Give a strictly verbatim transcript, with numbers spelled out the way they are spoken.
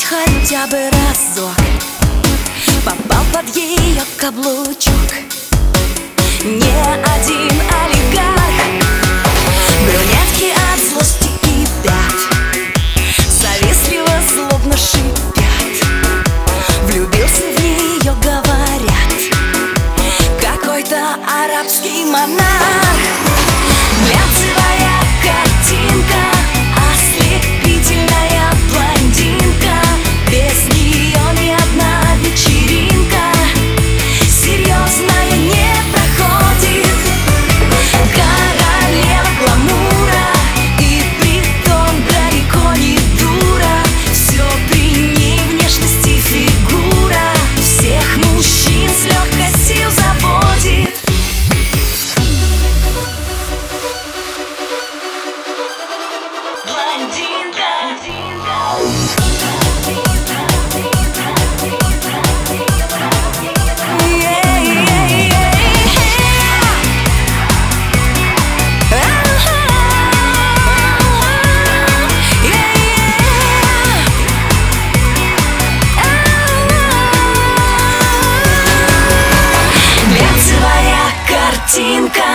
хотя бы разок попал под ее каблучок. Не один олигарх, брюнетки от злости кипят, завистливо злобно шипят. Влюбился в нее, говорят, какой-то арабский монарх. Глянцевая картинка, ослепительная блондинка, без нее ни одна вечеринка серьезная не проходит. Королева гламура, и притом далеко не дура. Все при ней, внешность и фигура, всех мужчин с легкостью заводит. Картинка.